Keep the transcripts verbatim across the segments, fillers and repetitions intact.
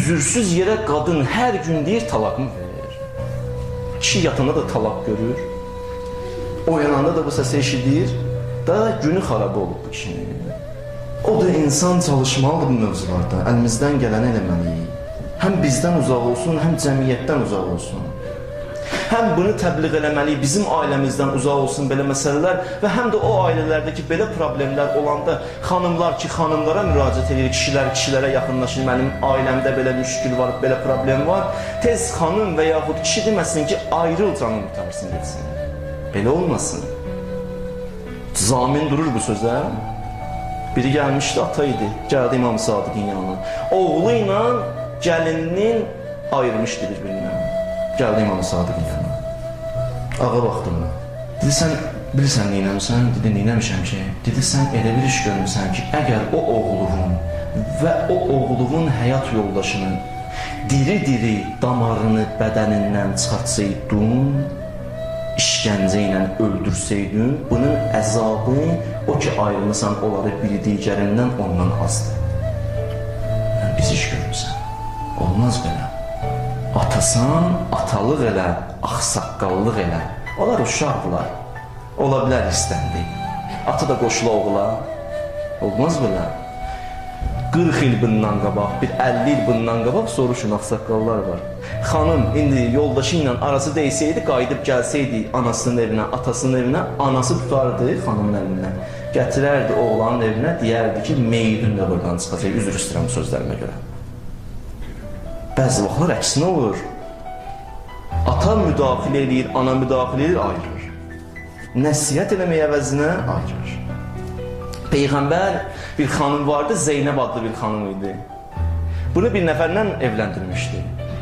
üzürsüz yerə qadın hər gün deyir talaqmı verir. Kişi yatanda da talaq görür. Oyananda da bu səsi eşidir. Da günü xarabı olub bu kişinin. O da insan çalışmalıdır bu mövzularda. Əlimizdən gələni eləməliyik. Həm bizdən uzaq olsun, həm cəmiyyətdən uzaq olsun. Həm bunu təbliğ eləməliyik, bizim ailəmizdən uzaq olsun belə məsələlər və həm də o ailələrdəki belə problemlər olanda xanımlar ki, xanımlara müraciət edir, kişilər kişilərə yaxınlaşır, mənim ailəmdə belə müşkül var, belə problem var. Tez xanım və yaxud kişi deməsin ki, ayrıl canım qutarsın, getsin. Belə olmasın. Zamin durur bu sözə. Biri gəlmişdi, ata idi, gəldi İmam Sadiqin yanına. Oğlu ilə gəlininin ayırmışdı bir-birindən. Gəldi İmam Sadiqin yanına. Ağa baxdı buna. Dedi, sən bilirsən neynəmişsən? Dedi, neynəmişəm ki? Dedi, sən elə bir iş görmüsən ki, əgər o oğlunun və o oğlunun həyat yoldaşının diri-diri damarını bədənindən çıxartsaydın, işgəncə ilə öldürsəydin, bunun əzabı o ki ayrılmasan onları biri digərindən ondan azdır. Yəni, biz iş görmüsən. Olmaz belə. Atasan, atalıq elə, axsaqqallıq elə. Onlar uşaqlar. Ola bilər istəndi. Ata da qoşula oğula. Olmaz belə. qırx il bundan qabaq, bir əlli il bundan qabaq soruşun, axsaqqallar var. Xanım indi yoldaşı ilə arası deysəydi, qayıdıb gəlsəydi anasının evinə, atasının evinə, anası tutardı xanımın əlindən. Gətirərdi oğlanın evinə, deyərdi ki, meydin də buradan çıxacaq, üzr istəyirəm sözlərimə görə. Bəzi vaxtlar əksinə olur. Ata müdaxilə edir, ana müdaxilə edir, ayırır. Nəsihət eləməyə əvəzinə ayırır. Peyğəmbər bir xanım vardı, Zeynəb adlı bir xanım idi. Bunu bir nəfərlə evləndirmişdi.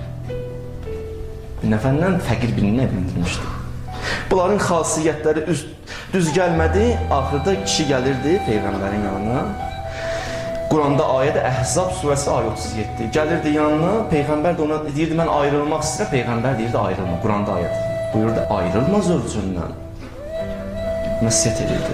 Bir nəfərlə fəqir birini evləndirmişdi. Bunların xasiyyətləri üst, düz gəlmədi, axırda kişi gəlirdi Peyğəmbərin yanına. Quranda ayədə Əhzab surəsi ayə otuz yeddi. Gəlirdi yanına, Peyğəmbər də ona deyirdi, mən ayrılmaq istəyirəm. Peyğəmbər deyirdi, ayrılma. Quranda ayədə. Buyurdu, ayrılma zövcündən. Nəsihət edirdi.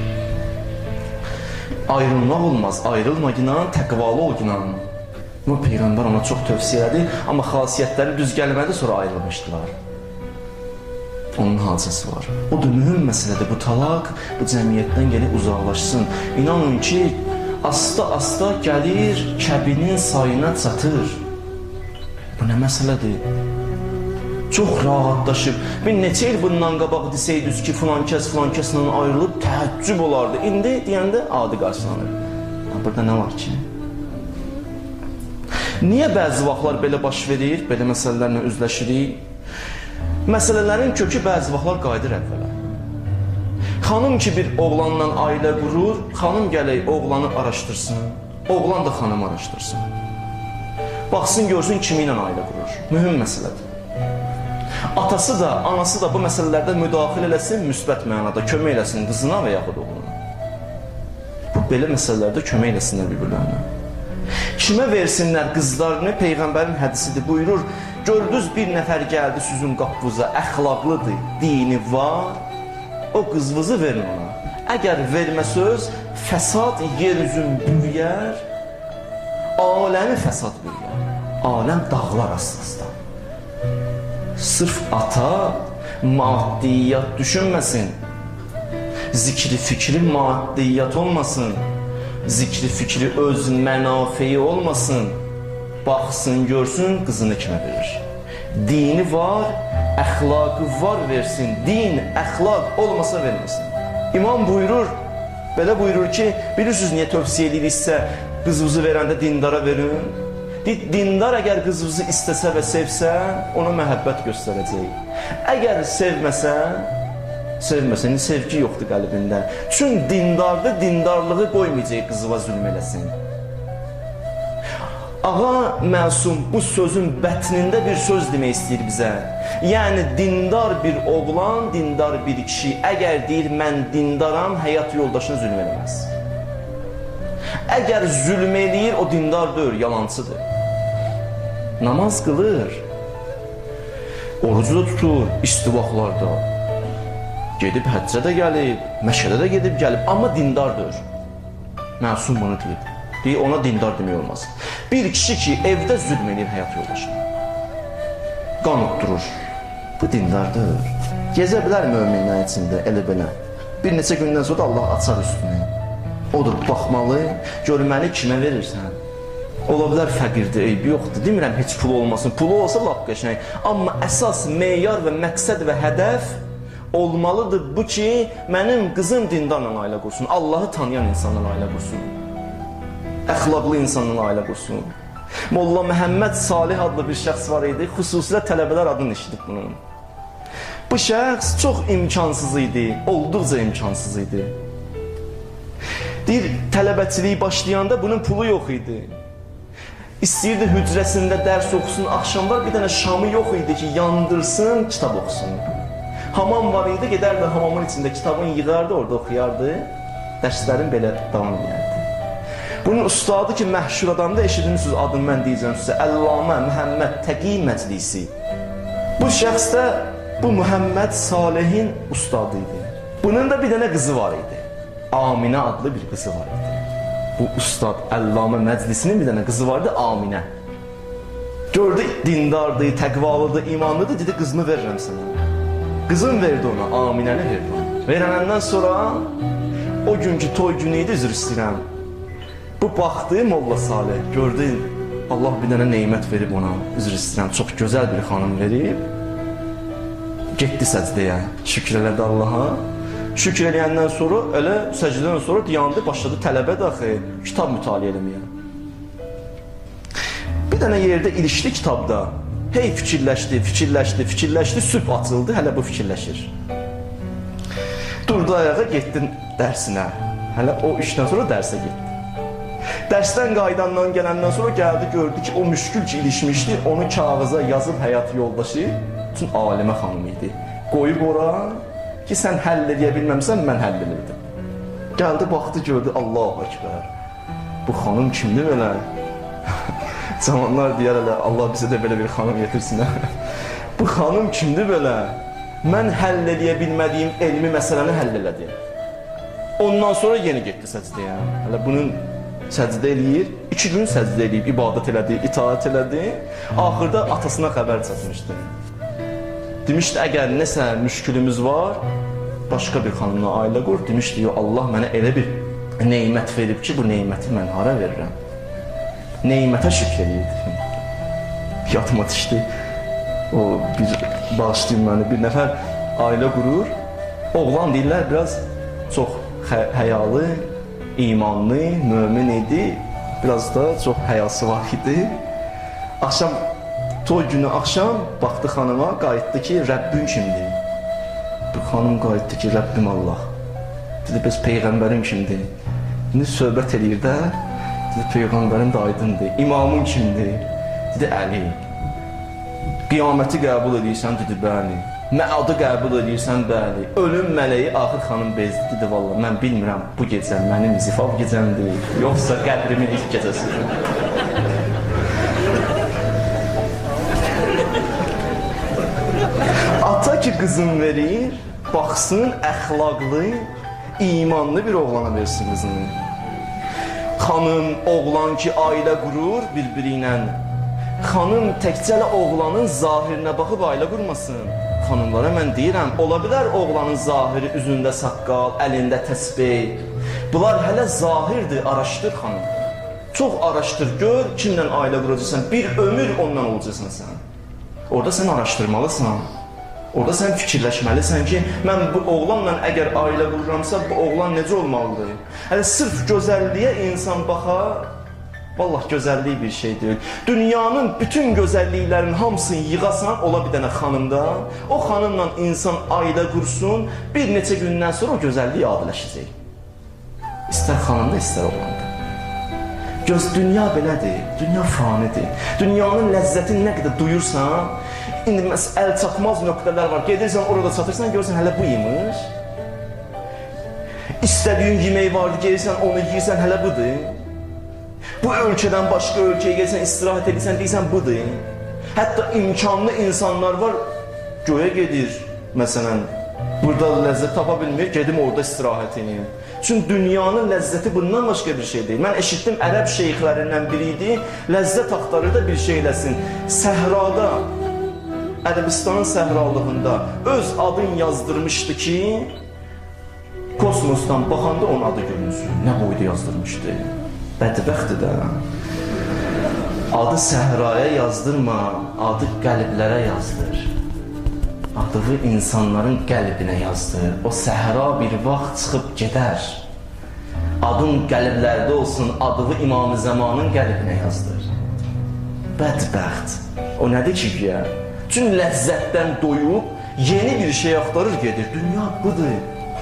Ayrılmaq olmaz, ayrılma inan, təqvalı ol inan. Bu Peyğəmbər ona çox tövsiyə elədi, amma xasiyyətləri düz gəlmədi, sonra ayrılmışdılar. Onun hadisəsi var. O da mühüm məsələdir, bu talaq, bu cəmiyyətdən gəlib uzaqlaşsın. İnanın ki, asta-asta gəlir, kəbinin sayına çatır. Bu nə məsələdir? Çox rahatlaşıb. Bir neçə il bundan qabaq desəydiniz ki, filan kəs filan kəslə ayrılıb təəccüb olardı. İndi deyəndə adi qarşılanır. Burada nə var ki? Niyə bəzi vaxtlar belə baş verir, belə məsələlərlə üzləşirik? Məsələlərin kökü bəzi vaxtlar qayıdır əvvələ. Xanım ki bir oğlanla ailə qurur, xanım gələk oğlanı araşdırsın, oğlan da xanım araşdırsın. Baxsın, görsün kimi ilə ailə qurur. Mühüm məsələdir. Atası da, anası da bu məsələlərdə müdaxilə eləsin, müsbət mənada kömək eləsin qızına və yaxud oğluna. Bu belə məsələlərdə kömək eləsinlər bir-birlərinə. Kimə versinlər qızlarını? Peyğəmbərin hədisidir, buyurur. Gördünüz bir nəfər gəldi sizin qapınıza, əxlaqlıdır, dini var, o qızınızı verin ona. Əgər vermə söz, fəsad yer üzün büyüyər, aləmi fəsad büyüyər, aləm dağlar aslasdan. Sırf ata maddiyyat düşünməsin, zikri fikri maddiyyat olmasın, zikri fikri öz mənafeyi olmasın, baxsın, görsün, qızını kimə verir. Dini var, əxlaqı var versin, din, əxlaq olmasa verməsin. İmam buyurur, belə buyurur ki, bilirsiniz niyə tövsiyə ediriksə, qızınızı verəndə dindara verin. Dindar əgər qızınızı istəsə və sevsə, ona məhəbbət göstərəcək. Əgər sevməsə, sevməsə, sevgi yoxdur qəlbində. Çün dindardır, dindarlığı qoymayacaq qızıva zülm eləsin. Ağa məsum bu sözün bətnində bir söz demək istəyir bizə. Yəni, dindar bir oğlan, dindar bir kişi, əgər deyir, mən dindaram, həyat yoldaşına zülm eləməz. Əgər zülm eləyir, o dindar deyil, yalancıdır. Namaz qılır, orucu da tutur, istivaqlarda. Gedib həccə də gəlib, məşədə də gedib gəlib, amma dindardır. Məsum bunu deyib. Deyir, ona dindar demək olmaz. Bir kişi ki evdə zülm edir həyat yoldaşına, qan utdurur, bu dindardır. Gezə bilər möminlərin içində elə belə. Bir neçə gündən sonra Allah açar üstünü. Odur, baxmalı, gör məni kimə verirsən. Ola bilər fəqirdir, eybi yoxdur. Demirəm, heç pulu olmasın. Pulu olsa lap qəşəng. Amma əsas meyar və məqsəd və hədəf olmalıdır bu ki, mənim qızım dindarla ailə qursun. Allahı tanıyan insanla ailə qursun. Əxlaqlı insanla ailə qursun. Molla Məhəmməd Salih adlı bir şəxs var idi. Xüsusilə tələbələr adını eşidib bunun. Bu şəxs çox imkansız idi. Olduqca imkansız idi. Deyir, tələbəçiliyi başlayanda bunun pulu yox idi. İstəyirdi hücrəsində dərs oxusun, axşamlar bir dənə şamı yox idi ki, yandırsın, kitab oxusun. Hamam var idi, gedərdi hamamın içində kitabını yığardı, orada oxuyardı. Dərslərin belə davam edərdi. Bunun ustadı ki, məhşur adamda eşidinirsiniz, adını mən deyəcəm sizə, Əllamə Məhəmməd Təqi Məclisi. Bu şəxs də bu Məhəmməd Salihin ustadı idi. Bunun da bir dənə qızı var idi. Aminə adlı bir qızı var idi. Bu ustad Əllamə Məclisinin bir dənə qızı vardı, Aminə. Gördü, dindardı, təqvalıdır, imanlıdır, dedi, qızını verirəm sənə. Qızın verdi ona, Aminəni verdi ona. Verənəndən sonra o günkü toy günü idi, üzr istəyirəm. Bu baxdı Molla Salih, gördü, Allah bir dənə neymət verib ona, üzr istəyirəm, çox gözəl bir xanım verib. Getdi səcdəyə, şükür elədi Allaha. Şükür eləyəndən sonra, elə səcdədən sonra dayandı, başladı tələbə daxı, kitab mütaliə eləməyə. Bir dənə yerdə ilişdi kitabda. Hey fikirləşdi, fikirləşdi, fikirləşdi, sübh açıldı, hələ bu fikirləşir. Durdu ayağa, getdi dərsinə. Hələ o işdən sonra dərsə getdi. Dərsdən qaydandan gələndən sonra gəldi, gördü ki, o müşkül ki ilişmişdi, onu kağıza yazıb həyat yoldaşı bütün alimə xanım idi. Qoyub ora ki, sən həll edə bilməmsən, mən həll edirdim. Gəldi, baxdı, gördü, Allahu Ekber. Bu xanım kimdir belə? Zamanlar deyər elə, Allah bizə də belə bir xanım yetirsin. Bu xanım kimdir belə? Mən həll edə bilmədiyim elmi məsələni həll elədi. Ondan sonra yeni getdi səcdəyə. Hələ bunun səcdə eləyir, iki gün səcdə eləyib, ibadət elədi, itaat elədi. Axırda atasına xəbər çatmışdı. Demişdi, əgər nəsə müşkülümüz var, başqa bir xanımla ailə qur. Demişdi, Allah mənə elə bir neymət verib ki, bu neyməti mən hara verirəm? Neymətə şükür edirdim. Yadıma düşdü, o bir bağışlayın məni, bir nəfər ailə qurur. Oğlan deyirlər, biraz çox həyalı, imanlı, mömin idi, biraz da çox həyası var idi. Axşam, toy günü axşam baxdı xanıma, qayıtdı ki, Rəbbin kimdir? Bu xanım qayıtdı ki, Rəbbim Allah. Dedi, bəs Peyğəmbərim kimdir? İndi söhbət eləyir də, dedi, Peyğəmbərim də aydındır. İmamın kimdir? Dedi, Əli. Qiyaməti qəbul edirsən, dedi, bəli. Məadı qəbul edirsən, bəli. Ölüm mələyi axır xanım bezdi, dedi, valla, mən bilmirəm, bu gecə mənim zifaf gecəmdir, yoxsa qədrimin ilk gecəsidir. Ata ki qızın verir, baxsın əxlaqlı, imanlı bir oğlana versin qızını. Xanım, oğlan ki ailə qurur bir-biri ilə. Xanım təkcələ oğlanın zahirinə baxıb ailə qurmasın. Xanımlara mən deyirəm, ola bilər oğlanın zahiri, üzündə saqqal, əlində təsbih. Bunlar hələ zahirdir, araşdır xanım. Çox araşdır, gör kimlə ailə quracaqsan, bir ömür ondan olacaqsan sən. Orada sən araşdırmalısan. Orada sən fikirləşməlisən ki, mən bu oğlanla əgər ailə qururamsa, bu oğlan necə olmalıdır? Hələ sırf gözəlliyə insan baxar, vallah gözəllik bir şey deyil. Dünyanın bütün gözəlliklərin hamısını yığasan, ola bir dənə xanımda, o xanımla insan ailə qursun, bir neçə gündən sonra o gözəllik adiləşəcək. İstər xanımda, istər oğlanda. Göz, dünya belədir, dünya fanidir. Dünyanın ləzzətini nə qədər duyursan, indi məs əl çatmaz nöqtələr var. Gedirsən, orada çatırsan, görürsən, hələ bu imiş. İstədiyin yemək vardı, gelirsən, onu yiyirsən, hələ budur. Bu ölkədən başqa ölkəyə gelsən, istirahət edirsən, deyirsən, budur. Hətta imkanlı insanlar var, göyə gedir, məsələn, Burada ləzzət tapa bilmir, gedim orada istirahət edeyim. Çünki dünyanın ləzzəti bundan başqa bir şey deyil. Mən eşitdim, ərəb şeyxlərindən biri idi, ləzzət axtarır da bir şey eləsin. Səhrada, Ərəbistanın səhralığında öz adın yazdırmışdı ki, kosmosdan baxanda onun adı görünsün. Nə boyda yazdırmışdı? Bədbəxtdir də. Adı səhraya yazdırma, adı qəlblərə yazdır. Adı insanların qəlbinə yazdır. O səhra bir vaxt çıxıb gedər. Adın qəlblərdə olsun, adı İmam-ı Zamanın qəlbinə yazdır. Bədbəxt. O nədir ki, güya? Çünki ləzzətdən doyub, yeni bir şey axtarır gedir. Dünya budur.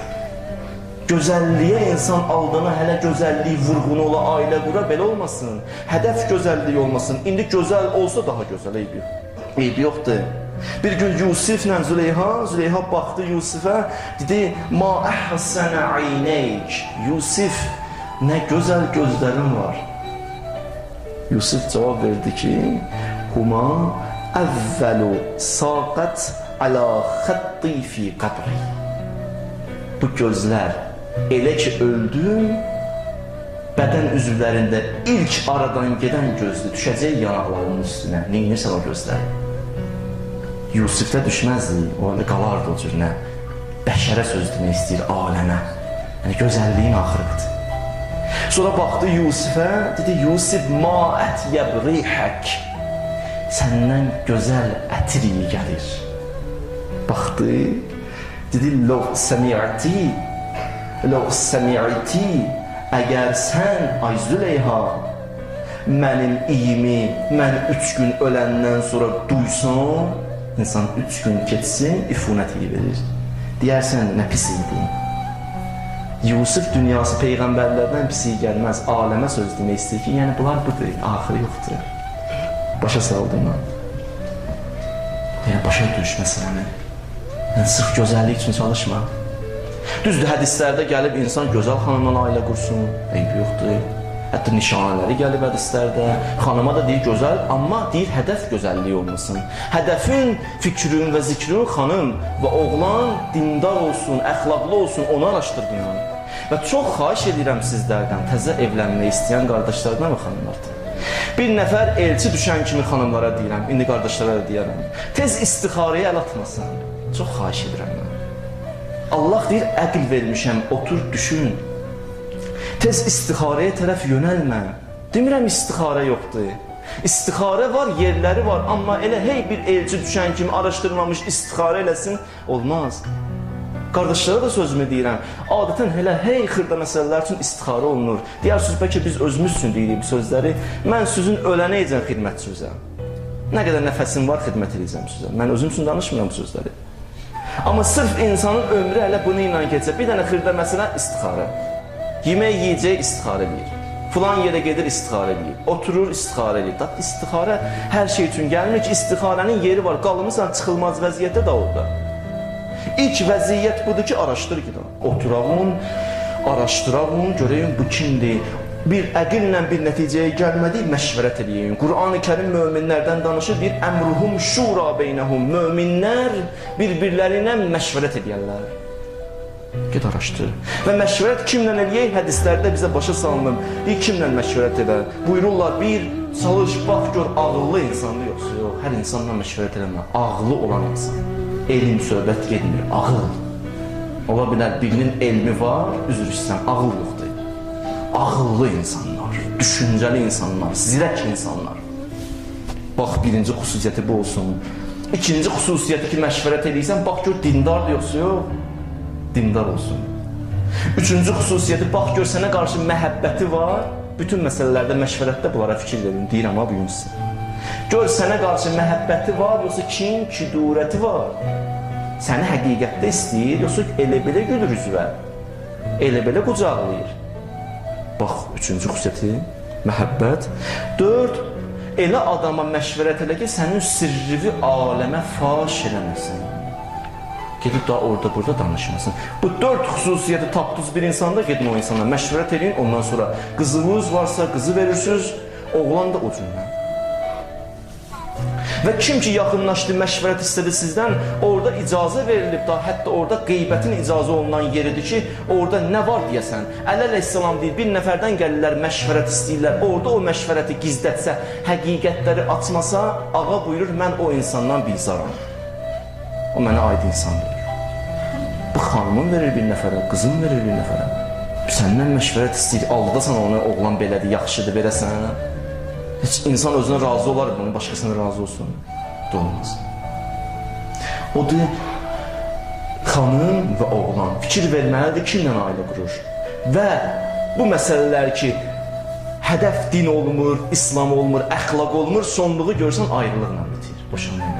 Gözəlliyə insan aldana, hələ gözəllik vurğunu ola, ailə qura, belə olmasın. Hədəf gözəlliyi olmasın. İndi gözəl olsa daha gözəl, eybi yox. Eybi yoxdur. Bir gün Yusiflə Züleyha, Züleyha baxdı Yusifə, dedi, ma əhsənə ayneyk. Yusif, nə gözəl gözlərin var. Yusif cavab verdi ki, huma əvvəlu saqət alə xətti fi qabri. Bu gözlər elə ki öldüm, bədən üzvlərində ilk aradan gedən gözdür, düşəcək yanaqlarının üstünə. Neyinirsə o gözlər? Yusifdə düşməzdi, o halde qalardı o cür, nə? Bəşərə söz demək istəyir, aləmə. Yəni, gözəlliyin axırıqdır. Sonra baxdı Yusifə, dedi, Yusif, ma ət yəbrihək. Səndən gözəl ətir iyi gəlir. Baxdı, dedi, ləv səmi'ti, ləv səmi'ti, əgər sən, ay Züleyha, mənim iyimi, mən üç gün öləndən sonra duysan, insan üç gün keçsin, ifunət iyi verir. Deyərsən, nə pis idi? Yusuf dünyası peyğəmbərlərdən pis iyi gəlməz, aləmə söz demək istəyir ki, yəni bunlar budur, axırı yoxdur. Başa saldım mən. Yəni, başa düş məsələni. Yəni, sırf gözəllik üçün çalışma. Düzdür, hədislərdə gəlib insan gözəl xanımla ailə qursun, eybi yoxdur. Hətta nişanələri gəlib hədislərdə, xanıma da deyir gözəl, amma deyir hədəf gözəlliyi olmasın. Hədəfin, fikrin və zikrin xanım və oğlan dindar olsun, əxlaqlı olsun, onu araşdırdım. Və çox xahiş edirəm sizlərdən, təzə evlənmək istəyən qardaşlardan və xanımlardan. Bir nəfər elçi düşən kimi xanımlara deyirəm, indi qardaşlara da deyərəm. Tez istixarəyə əl atmasın. Çox xahiş edirəm mən. Allah deyir, əql vermişəm, otur, düşün. Tez istixarəyə tərəf yönəlmə. Demirəm, istixarə yoxdur. İstixarə var, yerləri var, amma elə hey bir elçi düşən kimi araşdırmamış istixarə eləsin, olmaz. Qardaşlara da sözümü deyirəm, adətən elə hey xırda məsələlər üçün istixarə olunur. Deyirsiniz, bəlkə biz özümüz üçün deyirik bu sözləri, mən sizin ölənəyəcəm xidmətçinizəm. Nə qədər nəfəsim var, xidmət edəcəm sizə. Mən özüm üçün danışmıram bu sözləri. Amma sırf insanın ömrü hələ bunu ilə keçir. Bir dənə xırda məsələ istixarə. Yemək yiyəcək, istixarə edir. Filan yerə gedir, istixarə edir. Oturur, istixarə edir. Da, istixarə hər şey üçün gəlmir ki, istixarənin yeri var. Qalımısan çıxılmaz vəziyyətdə də orada. İlk vəziyyət budur ki, araşdır ki, oturağın, araşdırağın, görəyim bu kimdir. Bir əqillə bir nəticəyə gəlmədik, məşvərət edəyim. Qur'an-ı Kərim möminlərdən danışır, bir əmruhum şura beynəhum. Möminlər bir-birlərinə məşvərət edəyənlər. Ged araşdır. Və məşvərət kimlə eləyək? Hədislərdə bizə başa salınır. Bir kimlə məşvərət edə? Buyururlar, bir çalış, bax, gör, ağıllı insandır yoxsa yox. Hər insanla məşvərət edəmə. Ağıllı olan insan. Elm, söhbət gedmir, ağıl. Ola bilər, birinin elmi var, üzr istəyirəm, ağıl yoxdur. Ağıllı insanlar, düşüncəli insanlar, zirək insanlar. Bax, birinci xüsusiyyəti bu olsun. İkinci xüsusiyyəti ki, məşvərət edirsən, bax, gör, dindardır yoxsa yox. Dindar olsun. Üçüncü xüsusiyyəti, bax, gör, sənə qarşı məhəbbəti var. Bütün məsələlərdə, məşvərətdə bunlara fikir verin, deyirəm ha, bu gün sizə. Gör, sənə qarşı məhəbbəti var, yoxsa kin, kidurəti var. Səni həqiqətdə istəyir, yoxsa elə belə gülür üzvə. Elə belə qucaqlayır. Bax, üçüncü xüsusiyyəti, məhəbbət. Dörd, elə adama məşvərət elə ki, sənin sirrivi aləmə faş eləməsin. Gedib da orada, burada danışmasın. Bu dörd xüsusiyyəti tapdınız bir insanda, gedin o insana məşvərət edin, ondan sonra qızınız varsa qızı verirsiniz, oğlan da o cümlə. Və kim ki yaxınlaşdı, məşvərət istədi sizdən, orada icazə verilib da, hətta orada qeybətin icazə olunan yeridir ki, orada nə var deyəsən. Əli əleyhissalam deyir, bir nəfərdən gəlirlər, məşvərət istəyirlər, orada o məşvərəti gizlətsə, həqiqətləri açmasa, ağa buyurur, mən o insandan bizaram. O mənə aid insandır. Bu xanımın verir bir nəfərə, qızın verir bir nəfərə. Səndən məşvərət istəyir, aldasan onu, oğlan belədir, yaxşıdır, verəsən. Heç insan özünə razı olar, bunun başqasına razı olsun. Olmaz. Odur, xanım və oğlan fikir verməlidir, kimlə ailə qurur. Və bu məsələlər ki, hədəf din olmur, İslam olmur, əxlaq olmur, sonluğu görsən ayrılıqla bitir, boşanma.